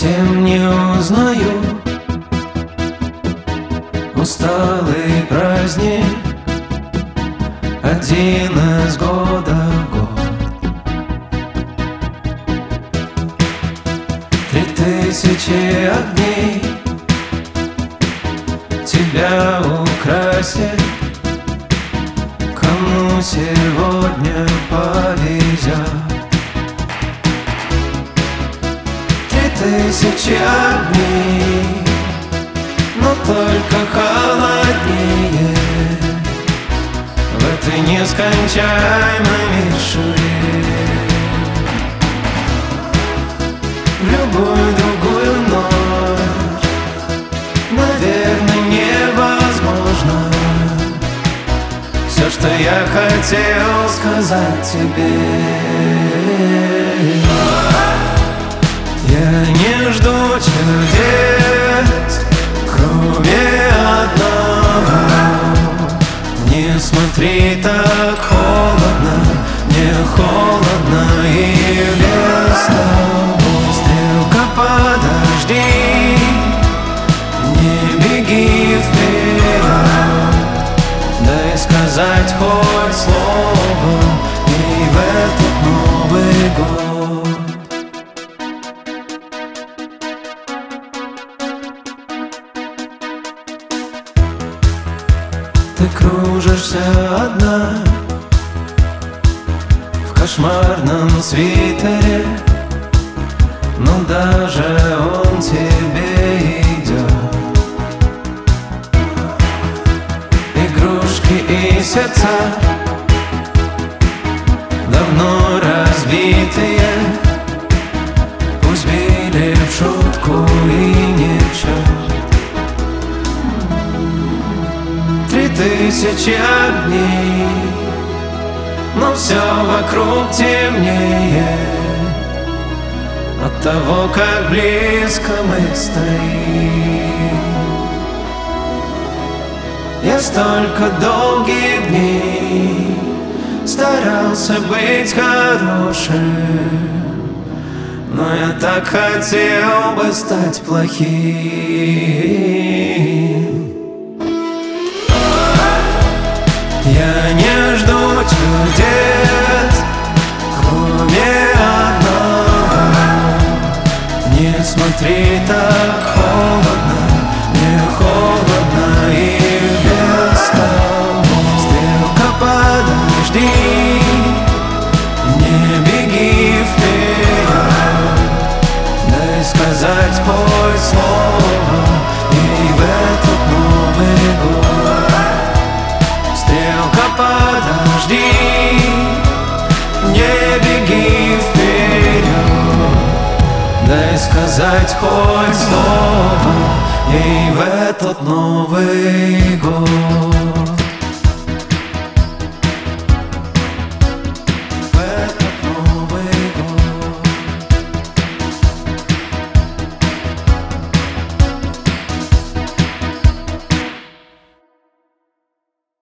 совсем не узнаю усталый праздник, один из года в год. 3000 огней тебя украсит, кому сегодня повезет. 3000 огней, но только холоднее в этой нескончаемой мишуре. В любую другую ночь, наверное, невозможно все, что я хотел сказать тебе. Я не жду чудес, кроме одного. Не смотри так холодно, мне холодно и без того. Стрелка, подожди, не беги вперед, дай сказать хоть слово и в этот Новый год. Ты кружишься одна в кошмарном свитере, но даже он тебе идет. Игрушки и сердца давно разбитые, пусть били в шутку и не в счет. 3000 огней, но все вокруг темнее от того, как близко мы стоим. Я столько долгих дней старался быть хорошим, но я так хотел бы стать плохим. Я не жду чудес, кроме одного. Не смотри так холодно, мне холодно и без того. Стрелка, подожди, не беги вперед, дай сказать хоть слово и в этот Новый год. Стрелка, подожди, не беги вперед, дай сказать хоть слово ей в этот Новый год.